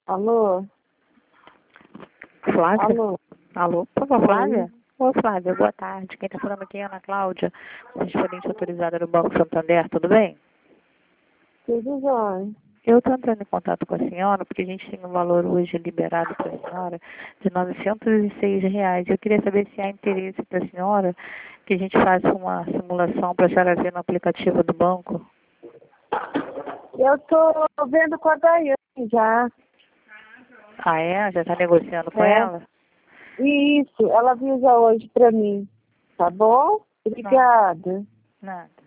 Alô? Flávia? Alô? Alô, por favor, Oi. Flávia? Ô, Flávia, boa tarde. Quem está falando aqui é a Ana Cláudia, gerente autorizada do Banco Santander, tudo bem? Tudo jóia. Eu estou entrando em contato com a senhora porque a gente tem um valor hoje liberado para a senhora de R$ 906. Eu queria saber se há interesse para a senhora que a gente faça uma simulação para a senhora ver no aplicativo do banco. Eu tô vendo com a Daiane já. Ah, é? Já está negociando com É. ela? Isso, ela avisa hoje pra mim. Tá bom? Obrigada. Nada.